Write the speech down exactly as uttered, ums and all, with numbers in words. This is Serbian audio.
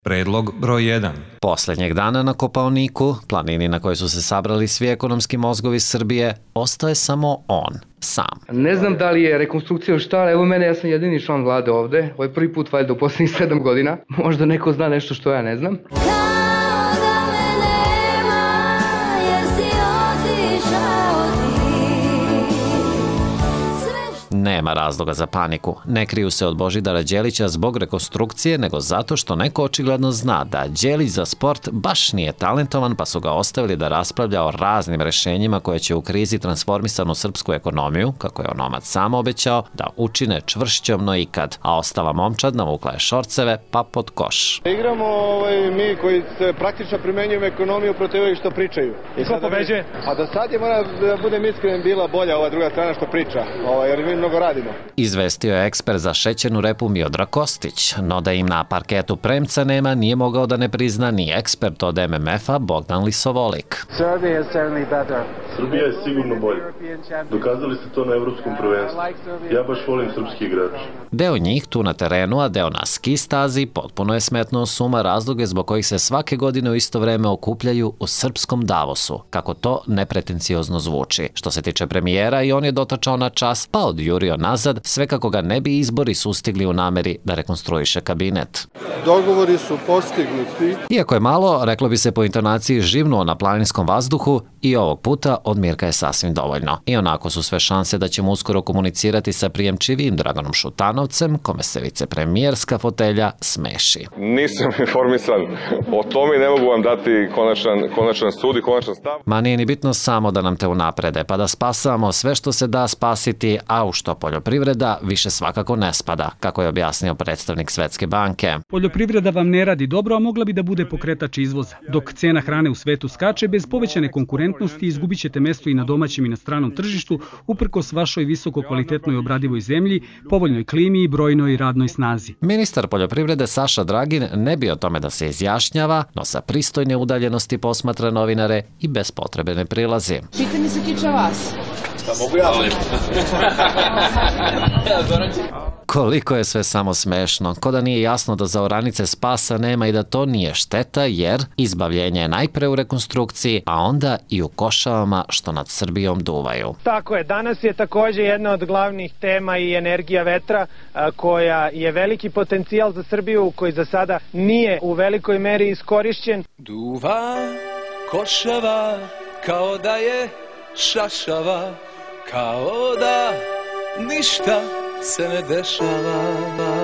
Predlog broj jedan. Poslednjeg dana na Kopaoniku, planini na kojoj su se sabrali svi ekonomski mozgovi Srbije, ostaje samo on, sam. Ne znam da li je rekonstrukcija štala, evo mene, ja sam jedini član vlade ovde, ovo je prvi put valjda u poslednjih sedam godina, možda neko zna nešto što ja ne znam. Nema razloga za paniku. Ne kriju se od Božidara Đelića zbog rekonstrukcije, nego zato što neko očigledno zna da Đelić za sport baš nije talentovan, pa su ga ostavili da raspravlja o raznim rešenjima koje će u krizi transformisanu srpsku ekonomiju, kako je onomad sam obećao, da učine čvršćom no ikad, a ostala momčad navukla je šorceve pa pod koš. Igramo ovaj, mi koji se praktično primenjujemo ekonomiju protiv ovih što pričaju. I ko pobeđuje? A do sad je, mora da budem iskren, bila bolja ova druga strana što priča, ovaj, jer mi mnogo radimo. Izvestio je ekspert za šećernu repu Miodrag Kostić, no da im na parketu premca nema, nije mogao da ne prizna ni ekspert od M M F-a Bogdan Lisovolik. Srbija je sigurno bolja. Dokazali ste to na evropskom prvenstvu. Ja baš volim srpski igrač. Deo njih tu na terenu, a deo na ski stazi, potpuno je smetnuo suma razloge zbog kojih se svake godine u isto vreme okupljaju u srpskom Davosu, kako to nepretenciozno zvuči. Što se tiče premijera, i on je dotačao na čas, pa odjurio nazad, sve kako ga ne bi izbori sustigli u nameri da rekonstruiše kabinet. Dogovori su postignuti. Iako je malo, reklo bi se po intonaciji, živnuo na planinskom vazduhu, i ovog puta od Mirka je sasvim dovoljno. I onako su sve šanse da ćemo uskoro komunicirati sa prijemčivijim Draganom Šutanovcem, kome se vicepremijerska fotelja smeši. Nisam informisan o tome i ne mogu vam dati konačan, konačan sud i konačan stav. Ma nije ni bitno samo da nam te unaprede, pa da spasamo sve što se da spasiti, a u što poljoprivreda više svakako ne spada, kako je objasnio predstavnik Svetske banke. Poljoprivreda vam ne radi dobro, a mogla bi da bude pokretač izvoza. Dok cena hrane u svetu skače, bez povećane konkurentnosti izgubit ćete mesto i na domaćem i na stranom tržištu, uprkos vašoj visoko kvalitetnoj obradivoj zemlji, povoljnoj klimi i brojnoj radnoj snazi. Ministar poljoprivrede Saša Dragin ne bi o tome da se izjašnjava, no sa pristojne udaljenosti posmatra novinare i bez potrebe ne prilazi. Pitanje se tiče vas. Da mogu ja li? Koliko je sve samo smešno, ko da nije jasno da za oranice spasa nema i da to nije šteta, jer izbavljenje je najpre u rekonstrukciji, a onda i u košavama što nad Srbijom duvaju. Tako je, danas je takođe jedna od glavnih tema i energija vetra, koja je veliki potencijal za Srbiju, koji za sada nije u velikoj meri iskorišćen. Duva košava kao da je šašava, kao da ništa se ne dešava.